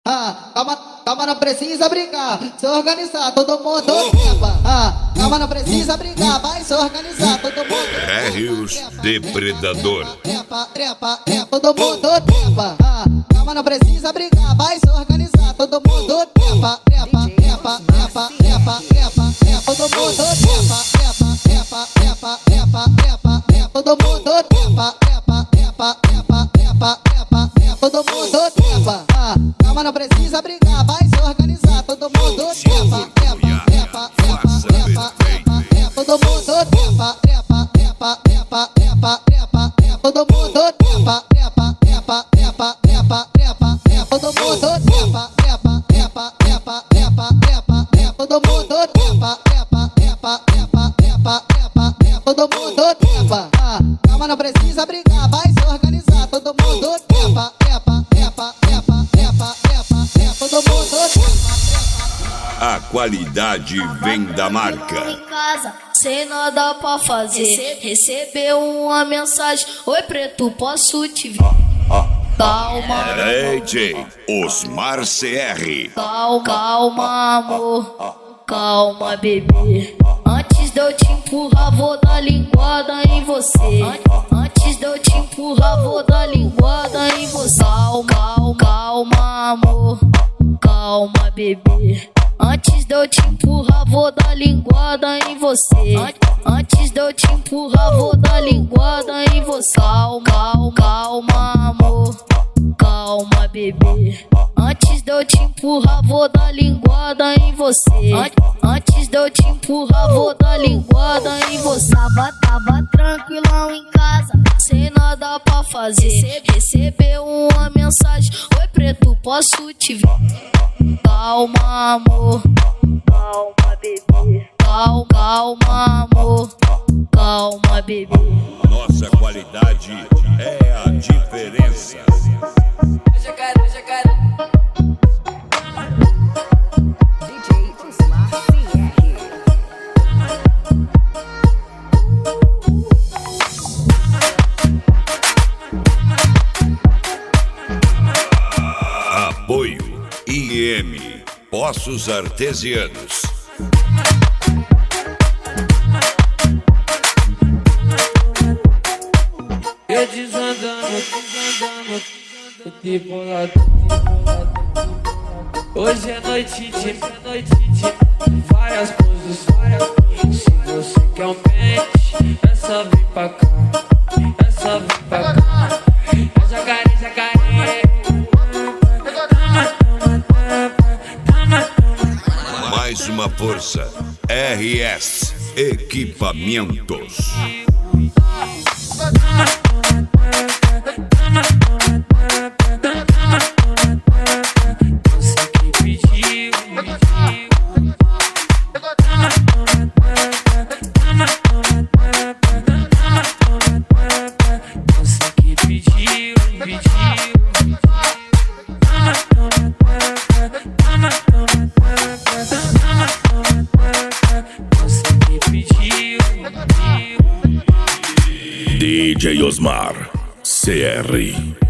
Calma, não precisa brigar, se organizar, todo mundo trepa. Calma, não precisa brigar, vai se organizar, todo mundo Rios Depredador. Trepa, todo mundo trepa. Calma, não precisa brigar, vai se organizar, todo mundo trepa. Todo mundo trepa, todo mundo trepa, todo mundo trepa. Calma, não precisa brigar, vai se organizar, todo mundo trepa. Todo mundo trepa, todo mundo trepa, todo mundo trepa, todo mundo trepa, todo mundo trepa. Calma, não precisa brigar, vai se organizar, todo mundo trepa, todo mundo trepa. A qualidade vem da marca. Em casa, sem nada pra fazer. Recebeu uma mensagem: oi preto, posso te ver? Calma, DJ Osmar CR. calma, amor. Calma, bebê. Antes de eu te empurrar, vou dar linguada em você. Antes de eu te empurrar, vou dar linguada em você. Calma, amor. Calma, bebê. Antes de eu te empurrar, vou dar linguada em você. Antes de eu te empurrar, vou dar linguada em você. Calma, amor. Calma, bebê. Antes de eu te empurrar, vou dar linguada em você. Antes de eu te empurrar, vou dar linguada em você. Tava tranquilão em casa, sem nada pra fazer. Recebeu uma mensagem: oi preto, posso te ver? Calma, amor. Calma, bebê. Calma, amor. Calma, bebê. Nossa qualidade é a diferença. Apoio IM Poços Artesianos. Eu desandando, tipo lá. Hoje é noite de várias posições. Se você quer um pente, é só vir pra cá. É só vir pra cá. É jacaré. Mais uma força. RS Equipamentos. Você que pediu. Você que pediu. Você que pediu. DJ Osmar CR.